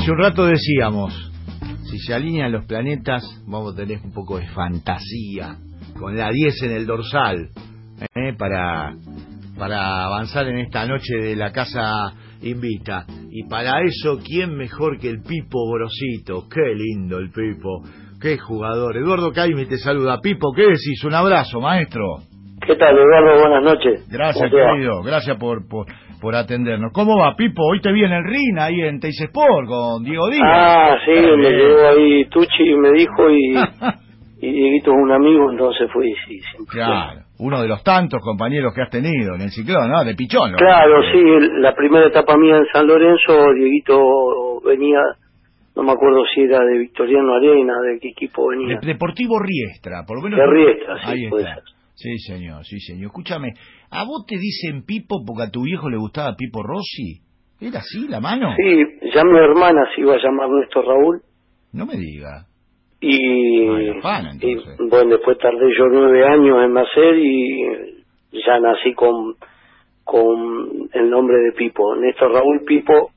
Hace un rato decíamos, si se alinean los planetas, vamos a tener un poco de fantasía, con la 10 en el dorsal, para avanzar en esta noche de la Casa Invita. Y para eso, ¿quién mejor que el Pipo Brosito? Qué lindo el Pipo, qué jugador. Eduardo Caimi te saluda. Pipo, ¿qué decís? Un abrazo, maestro. ¿Qué tal, Eduardo? Buenas noches. Gracias, querido. Gracias por atendernos. ¿Cómo va, Pipo? Hoy te vi en el RIN, ahí en Teis Sport, con Diego Díaz. Ah, sí, me llegó ahí Tucci y me dijo, y Dieguito es un amigo, entonces fui, sí, siempre. Claro, uno de los tantos compañeros que has tenido en el ciclón, ¿no? De Pichón. Claro, sí, la primera etapa mía en San Lorenzo, Dieguito venía, no me acuerdo si era de Victoriano Arena, de qué equipo venía. Deportivo Riestra, por lo menos. De Riestra, sí, ahí puede está. ser. Sí, señor, sí, señor. Escúchame, ¿a vos te dicen Pipo porque a tu viejo le gustaba Pipo Rossi? ¿Era así la mano? Sí, ya mi hermana se iba a llamar Néstor Raúl. No me diga. Y, Fan, entonces. y bueno, después tardé yo 9 años en nacer y ya nací con el nombre de Pipo, Néstor Raúl Pipo.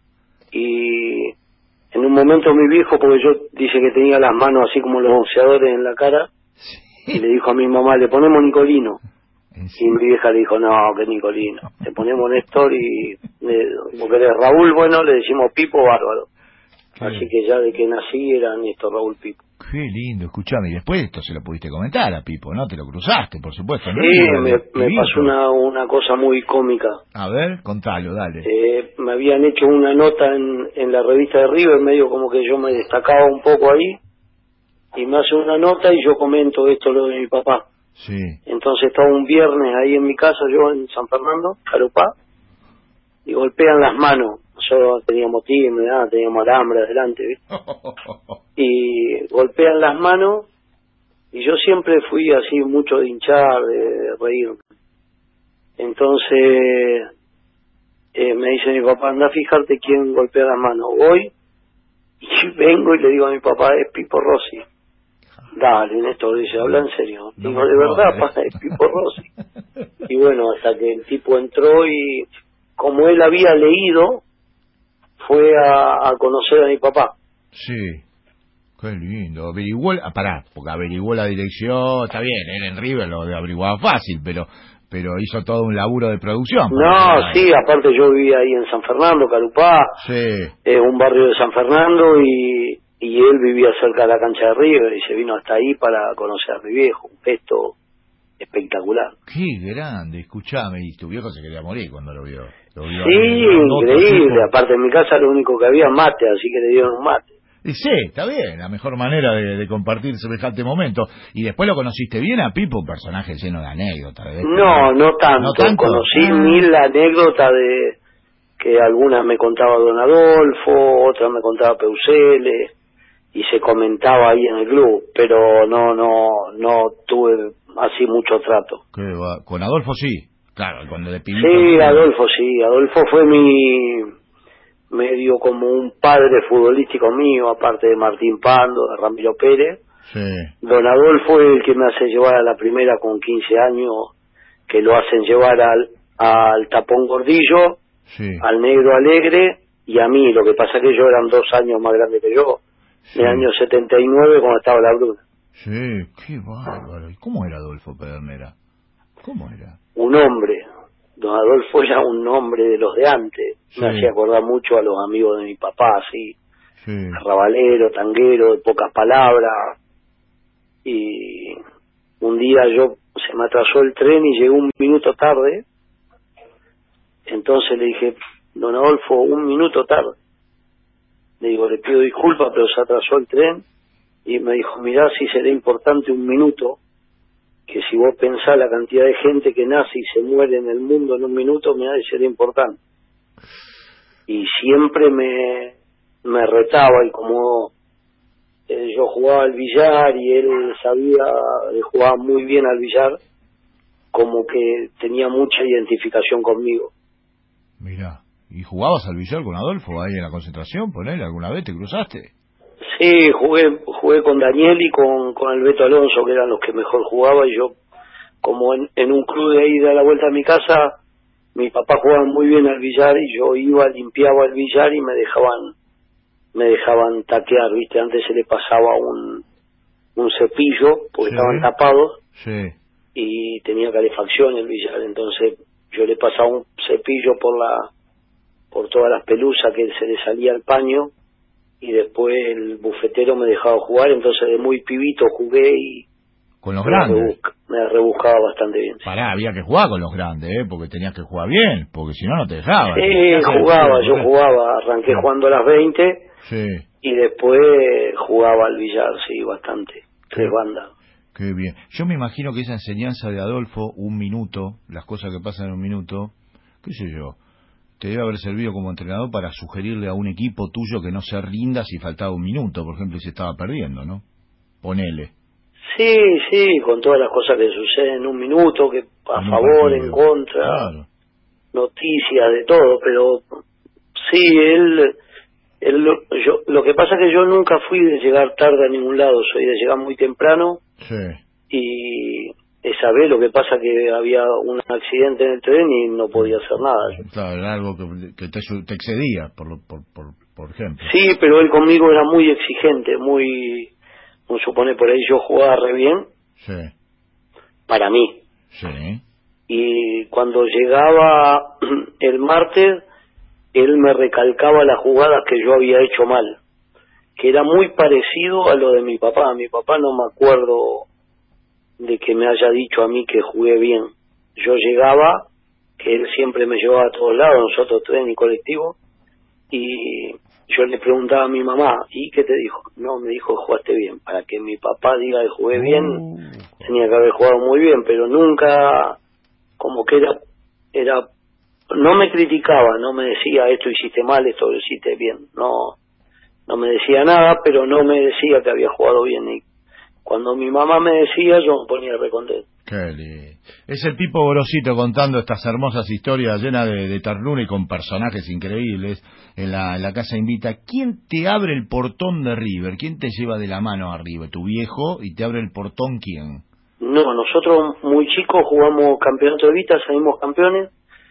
Y en un momento mi viejo, porque yo dice que tenía las manos así como los boxeadores en la cara, y le dijo a mi mamá, le ponemos Nicolino. Y mi vieja le dijo, no, que Nicolino, le ponemos Néstor, y porque eres Raúl, bueno, le decimos Pipo, bárbaro. Así que ya de que nací era Néstor Raúl Pipo. Qué lindo, escuchame, y después esto se lo pudiste comentar a Pipo, ¿no? Te lo cruzaste, por supuesto. Sí, me pasó una cosa muy cómica. A ver, contalo, dale. Me habían hecho una nota en la revista de River, medio como que yo me destacaba un poco ahí, y me hace una nota y yo comento esto, lo de mi papá. Sí. Entonces estaba un viernes ahí en mi casa, yo en San Fernando, Carupá, y golpean las manos. Nosotros teníamos timbre, teníamos alambre adelante, ¿viste? Y golpean las manos, y yo siempre fui así mucho de hinchar, de reírme. Entonces me dice mi papá, anda a fijarte quién golpea las manos. Voy y vengo y le digo a mi papá, es Pipo Rossi. Dale, Néstor, dice, habla en serio. No, digo, de verdad, papá, es Pipo Rossi. Y bueno, hasta que el tipo entró y como él había leído, fue a conocer a mi papá. Sí, qué lindo. Averiguó, porque averiguó la dirección, está bien, él en River lo averiguaba fácil, pero hizo todo un laburo de producción. No, sí, aparte yo vivía ahí en San Fernando, Carupá, sí. Un barrio de San Fernando, y él vivía cerca de la cancha de River y se vino hasta ahí para conocer a mi viejo, un gesto espectacular. Qué grande, escuchame, y tu viejo se quería morir cuando lo vio. Sí, increíble, aparte en mi casa lo único que había mate, así que le dieron un mate. Y sí, está bien, la mejor manera de compartir semejante momento. ¿Y después lo conociste bien a Pipo, un personaje lleno de anécdotas? No tanto. Conocí mil anécdotas de que algunas me contaba Don Adolfo, otras me contaba Peusele, y se comentaba ahí en el club, pero no tuve así mucho trato. Con Adolfo sí, claro, cuando de pibito. Sí, Adolfo fue medio como un padre futbolístico mío, aparte de Martín Pando, de Ramiro Pérez. Sí. Don Adolfo es el que me hace llevar a la primera con 15 años, que lo hacen llevar al Tapón Gordillo, sí, al Negro Alegre y a mí. Lo que pasa es que ellos eran 2 años más grandes que yo, sí, en el año 79 cuando estaba la Bruna. Sí, qué bárbaro. ¿Y cómo era Adolfo Pedernera? ¿Cómo era? Un hombre. Don Adolfo era un hombre de los de antes. Sí. Me hacía acordar mucho a los amigos de mi papá, así. Sí. Rabalero, tanguero, de pocas palabras. Y un día se me atrasó el tren y llegó 1 minuto tarde. Entonces le dije, don Adolfo, 1 minuto tarde. Le digo, le pido disculpas, pero se atrasó el tren. Y me dijo, mirá, si será importante 1 minuto, que si vos pensás la cantidad de gente que nace y se muere en el mundo en 1 minuto, mirá, será importante. Y siempre me retaba, y como yo jugaba al billar y él jugaba muy bien al billar, como que tenía mucha identificación conmigo. Mirá, ¿y jugabas al billar con Adolfo ahí en la concentración? ¿Ponele, alguna vez te cruzaste? Sí, jugué con Daniel y con el Beto Alonso, que eran los que mejor jugaba, y yo, como en un club de ahí de la vuelta a mi casa, mi papá jugaba muy bien al billar y yo iba, limpiaba el billar y me dejaban me dejaban taquear, ¿viste? Antes se le pasaba un cepillo, porque Sí. estaban tapados, Sí. y tenía calefacción el billar, entonces yo le pasaba un cepillo por todas las pelusas que se le salía al paño, y después el bufetero me dejaba jugar, entonces de muy pibito jugué y Con los grandes. me rebuscaba bastante bien. Pará, había que jugar con los grandes, porque tenías que jugar bien, porque si no, no te dejaban. Sí, yo jugaba, arranqué jugando a las 20, sí. y después jugaba al billar, sí, bastante, 3 bandas. Qué bien. Yo me imagino que esa enseñanza de Adolfo, un minuto, las cosas que pasan en un minuto, qué sé yo, te debe haber servido como entrenador para sugerirle a un equipo tuyo que no se rinda si faltaba un minuto, por ejemplo, y se estaba perdiendo, ¿no? Ponele. Sí, con todas las cosas que suceden en un minuto, que a En un favor, partido. en contra, Claro. noticias, de todo, pero sí, lo que pasa es que yo nunca fui de llegar tarde a ningún lado, soy de llegar muy temprano, Sí. y esa vez lo que pasa que había un accidente en el tren y no podía hacer nada. Claro, era algo que te excedía, por ejemplo. Sí, pero él conmigo era muy exigente, como supone, por ahí yo jugaba re bien, Sí. para mí. Sí. Y cuando llegaba el martes, él me recalcaba las jugadas que yo había hecho mal, que era muy parecido a lo de mi papá. Mi papá no me acuerdo de que me haya dicho a mí que jugué bien. Yo llegaba, que él siempre me llevaba a todos lados, nosotros tren y colectivo, y yo le preguntaba a mi mamá, ¿y qué te dijo? No, me dijo que jugaste bien. Para que mi papá diga que jugué bien, tenía que haber jugado muy bien, pero nunca, como que no me criticaba, no me decía esto hiciste mal, esto lo hiciste bien, no me decía nada, pero no me decía que había jugado bien, y cuando mi mamá me decía yo me ponía recontento. Qué lindo. Es el Pipo Gorosito contando estas hermosas historias llenas de ternura y con personajes increíbles en la Casa Invita. ¿Quién te abre el portón de River? ¿Quién te lleva de la mano a River? ¿Tu viejo? ¿Y te abre el portón quién? No, nosotros muy chicos jugamos campeonato de Vita, salimos campeones,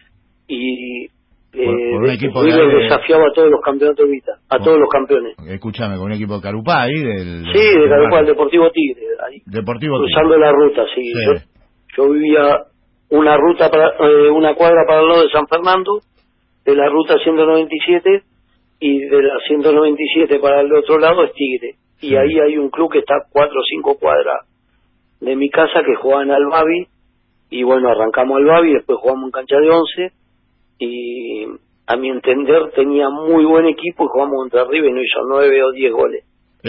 y Por un equipo River desafiaba a todos los campeonatos de Vita, todos los campeones. Escúchame, con un equipo de Carupá ahí de Carupá, el Deportivo Tigre, ahí, Deportivo cruzando Tigre. la ruta, sí. Yo vivía una cuadra para el lado de San Fernando, de la ruta 197, y de la 197 para el otro lado es Tigre. Y ahí hay un club que está 4 o 5 cuadras de mi casa, que juegan al Babi, y bueno, arrancamos al Babi, después jugamos en cancha de 11, y a mi entender tenía muy buen equipo, y jugamos contra River y nos hizo 9 o 10 goles.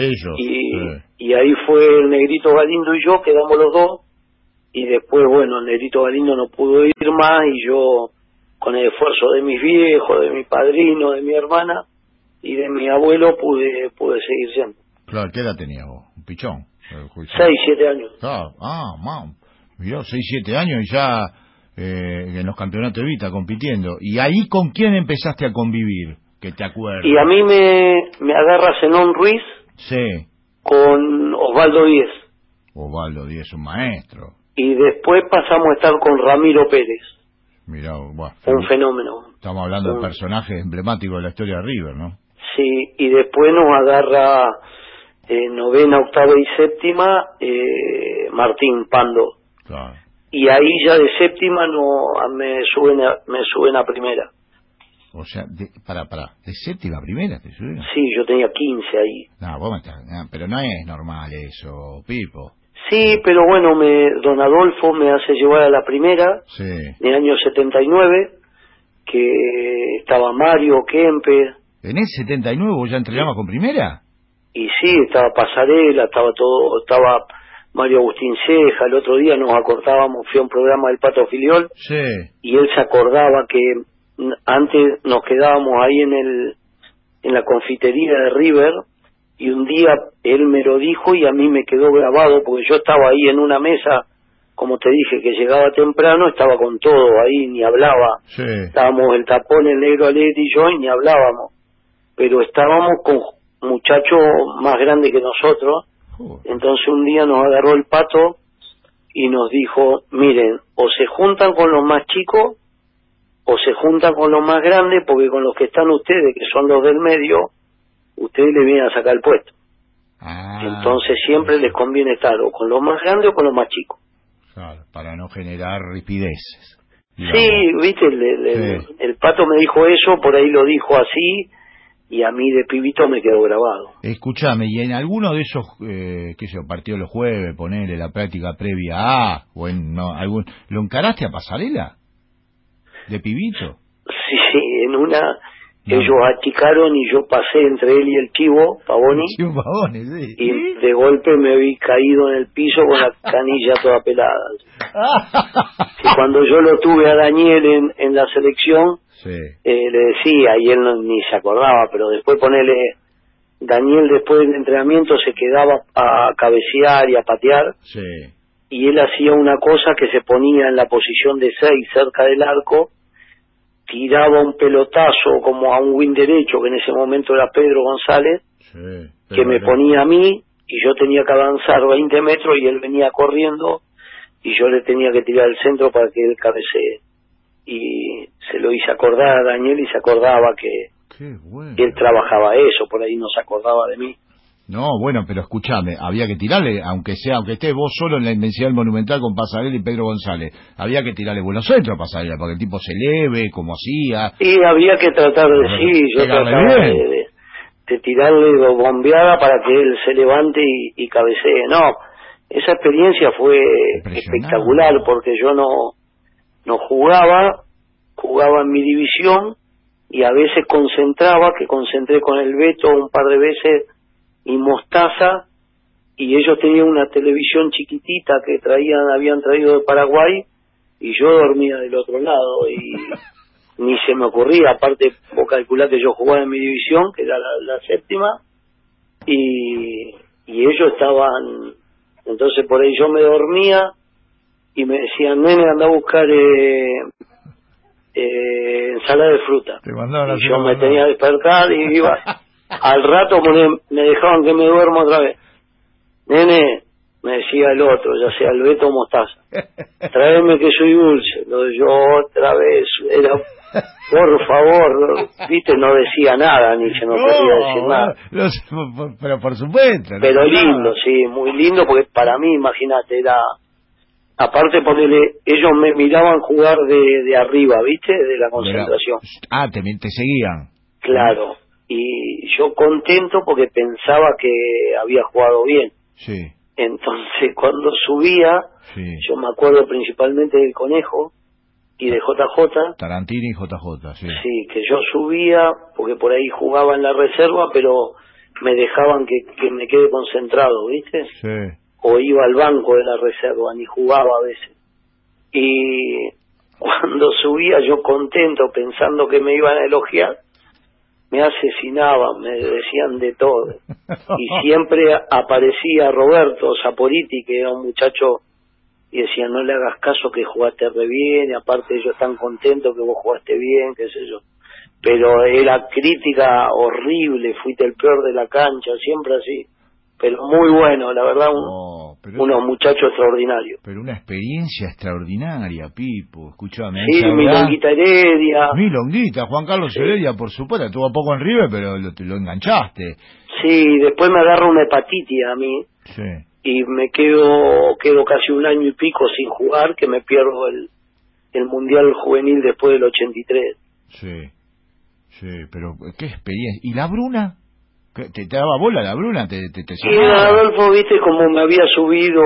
Y ahí fue el Negrito Galindo y yo, quedamos los dos, y después, bueno, el Negrito Galindo no pudo ir más, y yo, con el esfuerzo de mis viejos, de mi padrino, de mi hermana y de mi abuelo, pude seguir siendo. Claro, ¿qué edad tenía vos? Un pichón. 6, 7 años. Claro, mirá, 6, 7 años y ya en los campeonatos de Vita compitiendo. ¿Y ahí con quién empezaste a convivir? Que te acuerdas. Y a mí me agarra Zenón Ruiz. Sí. Con Osvaldo Díez. Osvaldo Díez, un maestro. Y después pasamos a estar con Ramiro Pérez. Mirá, un fenómeno. Estamos hablando de personajes emblemáticos de la historia de River, ¿no? Sí, y después nos agarra novena, octava y séptima Martín Pando. Claro. Y ahí ya de séptima me suben a primera. O sea, de séptima a primera te suben. Sí, yo tenía 15 ahí. No, vos me estás... pero no es normal eso, Pipo. Sí, pero bueno, don Adolfo me hace llevar a la primera, en el año 79, que estaba Mario Kempe. ¿En el 79 vos ya entrenabas con primera? Y sí, estaba Pasarela, estaba Mario Agustín Ceja. El otro día nos acordábamos, fui a un programa del Pato Filiol, y él se acordaba que antes nos quedábamos ahí en la confitería de River, y un día él me lo dijo y a mí me quedó grabado, porque yo estaba ahí en una mesa, como te dije, que llegaba temprano, estaba con todo ahí, ni hablaba. Estábamos el Tapón, el Negro Alegre y yo, y ni hablábamos, pero estábamos con muchachos más grandes que nosotros. Entonces un día nos agarró el Pato y nos dijo, miren, o se juntan con los más chicos o se juntan con los más grandes, porque con los que están ustedes, que son los del medio, ustedes le vienen a sacar el puesto. Ah, Entonces siempre les conviene estar o con los más grandes o con los más chicos. claro, para no generar ripideces. Sí, viste, el Pato me dijo eso, por ahí lo dijo así, y a mí de pibito me quedó grabado. Escúchame, y en alguno de esos, qué sé yo, partidos los jueves, ponele la práctica previa o en algún, ¿lo encaraste a Pasarela? ¿De pibito? Sí, en una, ellos achicaron y yo pasé entre él y el Chivo Pavoni, Chivo Pavoni, sí. y de golpe me vi caído en el piso con la canilla toda pelada. Que cuando yo lo tuve a Daniel en la selección, sí. Le decía, y él ni se acordaba, pero después ponele, Daniel después del entrenamiento se quedaba a cabecear y a patear, Sí. y él hacía una cosa que se ponía en la posición de 6 cerca del arco, tiraba un pelotazo como a un win derecho, que en ese momento era Pedro González, Sí, que me ponía a mí, y yo tenía que avanzar 20 metros, y él venía corriendo, y yo le tenía que tirar el centro para que él cabecee. Y se lo hice acordar a Daniel y se acordaba que él trabajaba eso, por ahí no se acordaba de mí. No, bueno, pero escúchame, había que tirarle, aunque estés vos solo en la inmensidad del Monumental con Pasarela y Pedro González, había que tirarle buenos centros a Pasarela, para que el tipo se eleve, como hacía. Sí, había que tratar de, yo trataba de tirarle bombeada para que él se levante y cabecee. No, esa experiencia fue espectacular, porque yo no jugaba en mi división, y a veces concentré con el Beto un par de veces, y Mostaza, y ellos tenían una televisión chiquitita que habían traído de Paraguay, y yo dormía del otro lado, y ni se me ocurría, aparte vos calculás que yo jugaba en mi división, que era la séptima, y ellos estaban, entonces por ahí yo me dormía, y me decían, nene, anda a buscar ensalada de fruta. Y yo me tenía que despertar y iba. Al rato me dejaban que me duerma otra vez. Nene, me decía el otro, ya sea el Beto o Mostaza, tráeme que soy dulce. Yo otra vez era, por favor, viste, no decía nada, ni se me podía decir nada. Pero por supuesto. Pero lindo, sí, muy lindo, porque para mí, imagínate, era... Aparte, ellos me miraban jugar de arriba, ¿viste? De la concentración. Te seguían. Claro. Y yo contento porque pensaba que había jugado bien. Sí. Entonces, cuando subía, yo me acuerdo principalmente del Conejo y de JJ. Tarantini y JJ, sí. Sí, que yo subía porque por ahí jugaba en la reserva, pero me dejaban que me quede concentrado, ¿viste? Sí. O iba al banco de la reserva, ni jugaba a veces. Y cuando subía yo contento, pensando que me iban a elogiar, me asesinaban, me decían de todo. Y siempre aparecía Roberto Saporiti, que era un muchacho, y decía, no le hagas caso que jugaste re bien, y aparte ellos están contentos que vos jugaste bien, qué sé yo. Pero era crítica horrible, fuiste el peor de la cancha, siempre así. Pero muy bueno, la verdad, unos muchachos extraordinarios. Pero una experiencia extraordinaria, Pipo, escuchame. Sí, Milonguita Heredia. Milonguita, Juan Carlos Heredia, por supuesto, estuvo poco en River, pero lo enganchaste. Sí, después me agarra una hepatitis a mí. Sí. Y me quedo casi un año y pico sin jugar, que me pierdo el Mundial Juvenil después del 83. Sí, pero qué experiencia. ¿Y la Bruna? ¿Te daba bola la Bruna? ¿Te sí, Adolfo, viste, como me había subido,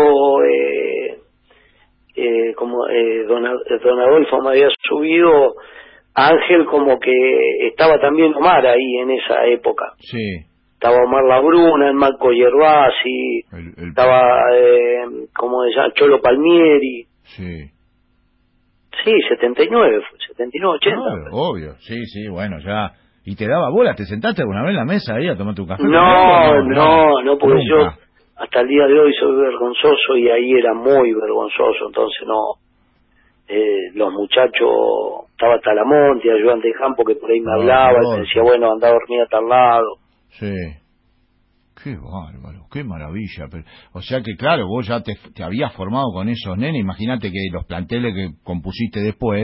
don Adolfo me había subido, Ángel como que estaba también Omar ahí en esa época. Sí. Estaba Omar La Bruna, el Marco Yerbasi, estaba, como decía, Cholo Palmieri. Sí. Sí, 79, 80. Obvio, sí, bueno, ya... ¿Y te daba bola? ¿Te sentaste alguna vez en la mesa ahí a tomarte un café? No, porque nunca. yo hasta el día de hoy soy vergonzoso y ahí era muy vergonzoso, entonces los muchachos, estaba Talamonte, ayudante de campo, que por ahí me hablaba y me decía, bueno, anda a dormir a tal lado. Sí. Qué bárbaro, qué maravilla. Pero, o sea que claro, vos ya te habías formado con esos nenes, imagínate que los planteles que compusiste después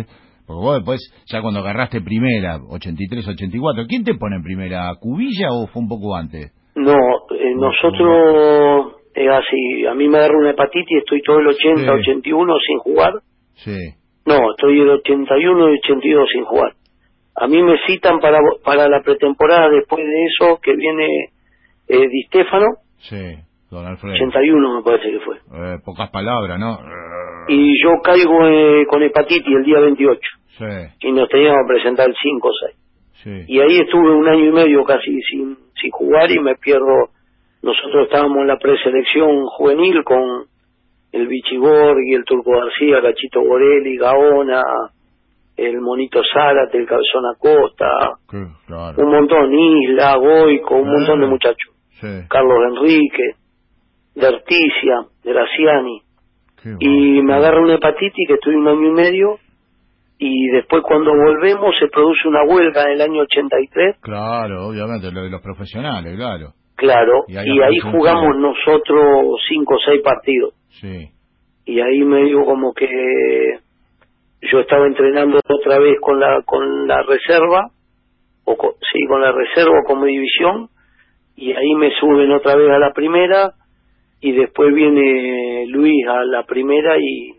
Porque vos después, ya cuando agarraste primera, 83, 84, ¿quién te pone en primera? ¿Cubilla o fue un poco antes? No, nosotros, así, a mí me agarró una hepatitis, estoy todo el 80, Sí. 81 sin jugar. Sí. No, estoy el 81 y 82 sin jugar. A mí me citan para la pretemporada después de eso, que viene Di Stéfano, Sí, don Alfredo. 81 me parece que fue. Pocas palabras, ¿no? Y yo caigo con hepatitis el día 28, Sí, y nos teníamos que presentar el 5 o 6. sí. Y ahí estuve un año y medio casi sin jugar y me pierdo. Nosotros estábamos en la preselección juvenil con el Vichy Borghi, el Turco García, Cachito Borelli, Gaona, el Monito Zárate, el Cabezón Acosta, Claro. un montón, Isla, Goico, un montón de muchachos. Sí. Carlos Enrique, de Articia, Graciani. Y me agarra una hepatitis que estoy un año y medio, y después cuando volvemos se produce una huelga en el año 83. Claro, obviamente, lo de los profesionales, claro. Claro, Y y ahí jugamos nosotros 5 o 6 partidos. Sí. Y ahí me digo como que yo estaba entrenando otra vez con la reserva, con la reserva como división, y ahí me suben otra vez a la primera, y después viene Luis a la primera y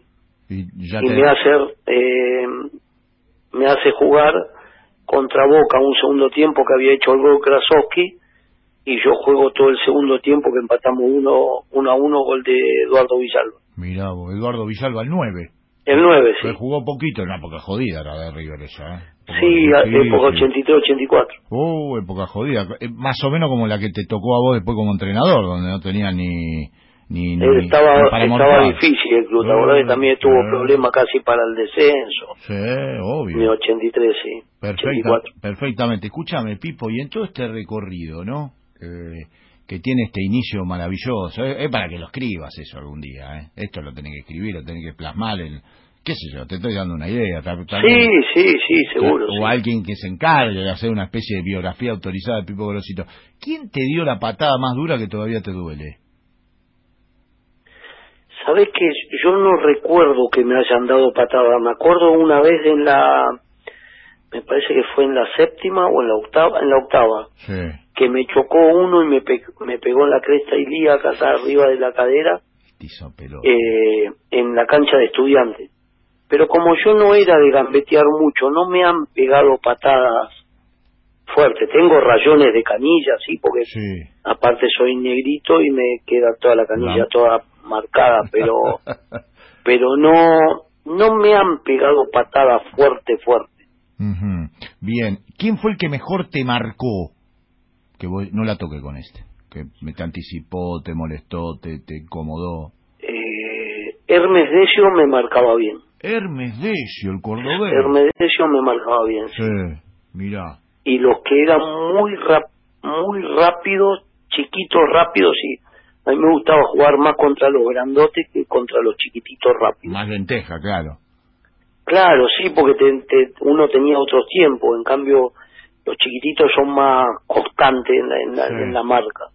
me hace jugar contra Boca un segundo tiempo que había hecho el gol Krasowski, y yo juego todo el segundo tiempo que empatamos 1-1, gol de Eduardo Villalba. Mirá vos, Eduardo Villalba, el 9. El 9, sí. Pero jugó poquito, en una época jodida la de River esa, Sí, época 83-84. Época jodida. Más o menos como la que te tocó a vos después como entrenador, donde no tenía ni estaba difícil el club, la verdad que también tuvo problemas casi para el descenso. Sí, obvio. En el 83, sí. Perfectamente. Escúchame, Pipo, y en todo este recorrido, ¿no? Que tiene este inicio maravilloso, es para que lo escribas eso algún día, ¿eh? Esto lo tenés que escribir, lo tenés que plasmar en... qué sé yo, te estoy dando una idea. Sí, seguro. O alguien que se encargue de hacer una especie de biografía autorizada de Pipo Grosito. ¿Quién te dio la patada más dura que todavía te duele? Sabés que yo no recuerdo que me hayan dado patada. Me acuerdo una vez me parece que fue en la séptima o en la octava, sí, que me chocó uno y me pegó en la cresta ilíaca acá arriba de la cadera, en la cancha de Estudiantes. Pero como yo no era de gambetear mucho, no me han pegado patadas fuertes. Tengo rayones de canilla, sí, porque aparte soy negrito y me queda toda la canilla toda marcada, pero no me han pegado patadas fuerte. Uh-huh. Bien, ¿quién fue el que mejor te marcó? Que vos no la toqué con este, que te anticipó, te molestó, te incomodó. Hermes Decio me marcaba bien. Hermes Decio, el cordobés. Hermes Decio me marcaba bien. Sí, mirá. Y los que eran muy rápidos, chiquitos rápidos, sí. A mí me gustaba jugar más contra los grandotes que contra los chiquititos rápidos. Más lenteja, claro. Claro, sí, porque uno tenía otros tiempos. En cambio, los chiquititos son más constantes en la marca.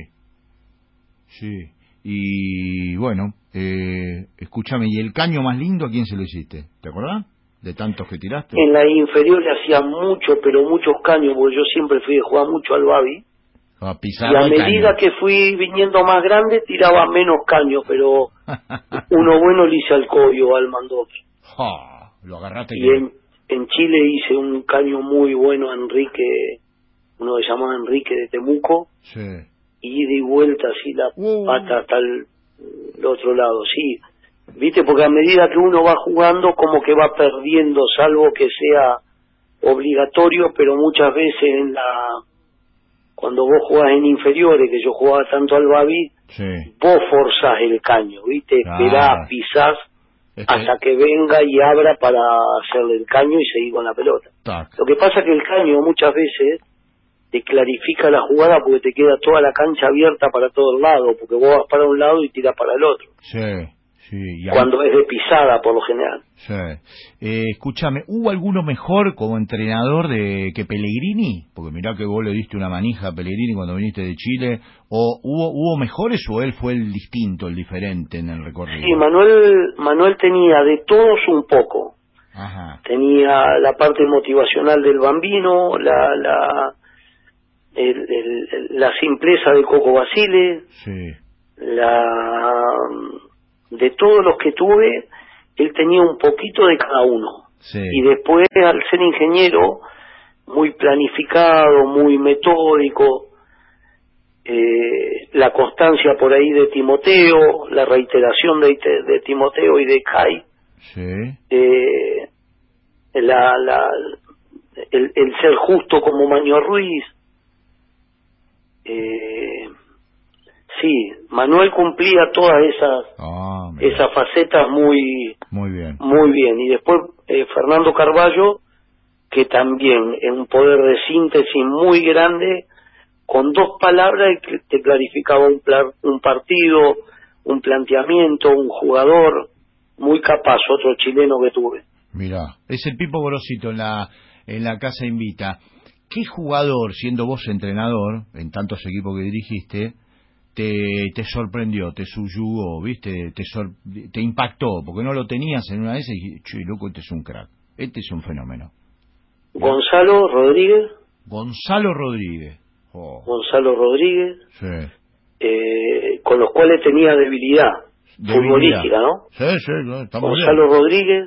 Sí. Y bueno, escúchame, ¿y el caño más lindo a quién se lo hiciste? ¿Te acordás? De tantos que tiraste. En la inferior le hacía muchos caños, porque yo siempre fui de jugar mucho al Babi. Y a medida que fui viniendo más grande, tiraba menos caños, pero uno bueno le hice al Coyo, al Mandoki. Lo agarraste. Y en Chile hice un caño muy bueno a Enrique, uno que se llamaba Enrique de Temuco. Sí. Y ida y vuelta así la pata hasta el otro lado, sí. ¿Viste? Porque a medida que uno va jugando, como que va perdiendo, salvo que sea obligatorio, pero muchas veces cuando vos jugás en inferiores, que yo jugaba tanto al Babi, vos forzás el caño, ¿viste? Esperás, pisás hasta que venga y abra para hacerle el caño y seguir con la pelota. Lo que pasa es que el caño muchas veces te clarifica la jugada porque te queda toda la cancha abierta para todos lados, porque vos vas para un lado y tirás para el otro. Cuando es de pisada, por lo general. Escúchame, ¿hubo alguno mejor como entrenador que Pellegrini? Porque mirá que vos le diste una manija a Pellegrini cuando viniste de Chile. ¿O hubo mejores o él fue el distinto, el diferente en el recorrido? Sí, Manuel tenía de todos un poco. Ajá. tenía la parte motivacional del Bambino, la simpleza de Coco Basile, Sí. de todos los que tuve, él tenía un poquito de cada uno. Sí. Y después, al ser ingeniero, muy planificado, muy metódico, la constancia por ahí de Timoteo, la reiteración de Timoteo y de Kai, Sí. el ser justo como Maño Ruiz. Sí, Manuel cumplía todas esas facetas muy bien. muy bien. Y después Fernando Carballo, que también es un poder de síntesis muy grande, con 2 palabras que te clarificaba un partido, un planteamiento, un jugador muy capaz, otro chileno que tuve. Mirá, es el Pipo Gorosito en la Casa Invita. ¿Qué jugador, siendo vos entrenador, en tantos equipos que dirigiste, te sorprendió, te subyugó, viste, te impactó, porque no lo tenías en una vez y dijiste, che, loco, este es un crack, este es un fenómeno? Gonzalo Rodríguez. Gonzalo Rodríguez. Oh. Gonzalo Rodríguez. Sí. Con los cuales tenía debilidad futbolística, ¿no? Sí, estamos Gonzalo bien. Rodríguez.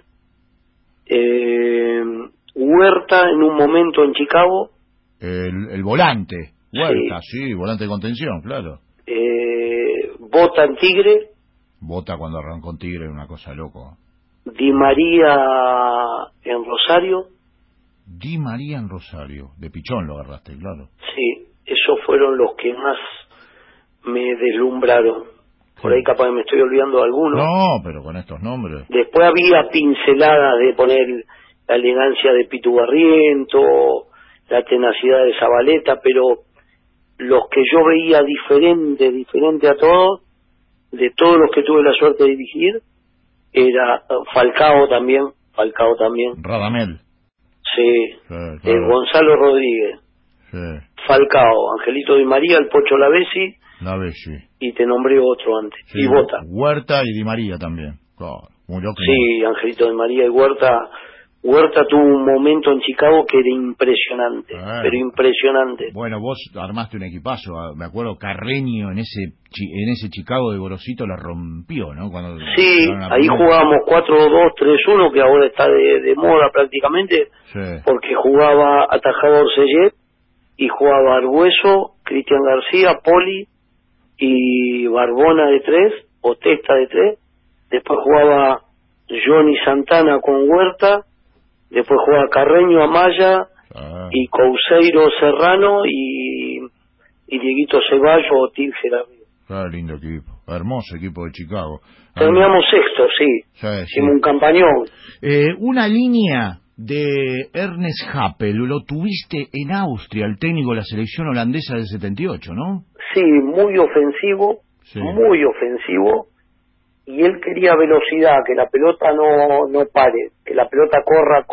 Huerta en un momento en Chicago. El volante. Huerta, sí, volante de contención, claro. Bota en Tigre. Bota cuando arrancó en Tigre, una cosa loco. Di María en Rosario. Di María en Rosario. De Pichón lo agarraste, claro. Sí, esos fueron los que más me deslumbraron. Por ahí capaz que me estoy olvidando de algunos. No, pero con estos nombres. Después había pinceladas de poner la elegancia de Pitu Barriento, la tenacidad de Zabaleta, pero los que yo veía diferente a todos, de todos los que tuve la suerte de dirigir, era Falcao también. Radamel. Sí, claro. Gonzalo Rodríguez. Sí. Falcao, Angelito Di María, el Pocho Lavesi. Y te nombré otro antes. Sí, y Bota. Huerta y Di María también. Claro, muy loco. Sí, Angelito Di María y Huerta. Huerta tuvo un momento en Chicago que era impresionante, pero impresionante. Bueno, vos armaste un equipazo, me acuerdo Carreño en ese Chicago de Gorosito la rompió, ¿no? Sí, ahí jugábamos 4-2-3-1, que ahora está de moda prácticamente, porque atajaba Orsellet y jugaba Argüeso, Cristian García, Poli y Barbona de 3, o Testa de 3, después jugaba Johnny Santana con Huerta, después jugaba Carreño, Amaya, y Couseiro, Serrano, y Dieguito Ceballos o Tilger arriba. Lindo equipo, hermoso equipo de Chicago. Terminamos sexto, sí. Hicimos un campañón. Una línea de Ernest Happel, lo tuviste en Austria, el técnico de la selección holandesa del 78, ¿no? Sí, muy ofensivo, y él quería velocidad, que la pelota no pare, que la pelota corra,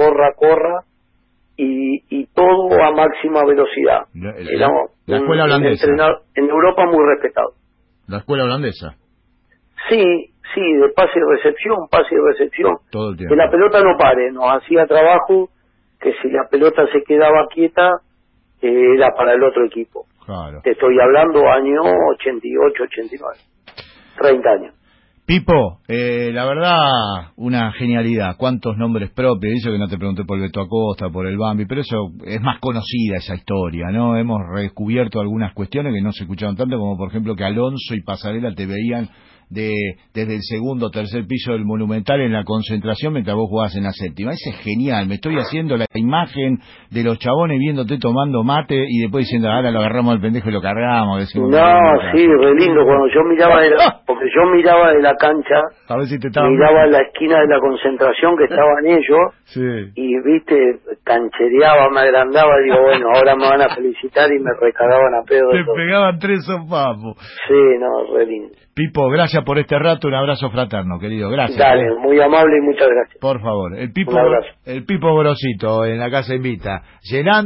y todo a máxima velocidad. La escuela holandesa. En Europa muy respetado. La escuela holandesa. Sí, de pase y recepción. Todo el tiempo. Que la pelota no pare, nos hacía trabajo, que si la pelota se quedaba quieta, era para el otro equipo. Claro. Te estoy hablando año 88, 89. 30 años. Pipo, la verdad, una genialidad. ¿Cuántos nombres propios? Eso que no te pregunté por el Beto Acosta, por el Bambi, pero eso es más conocida esa historia, ¿no? Hemos redescubierto algunas cuestiones que no se escuchaban tanto, como por ejemplo que Alonso y Pasarela te veían desde el segundo o tercer piso del Monumental en la concentración mientras vos jugabas en la séptima. Ese es genial. Me estoy haciendo la imagen de los chabones viéndote tomando mate y después diciendo, ahora lo agarramos al pendejo y lo cargamos. Decimos, sí, re lindo. Cuando yo miraba porque yo miraba de la cancha, a ver si te miraba la esquina de la concentración que estaban ellos, y viste, canchereaba, me agrandaba, y digo, bueno, ahora me van a felicitar, y me recagaban a pedo. Te pegaban 3 sopapos. Sí, no, re lindo. Pipo, gracias por este rato, un abrazo fraterno, querido, gracias. Dale, muy amable y muchas gracias. Por favor, el Pipo Gorosito en la Casa Invita, llenando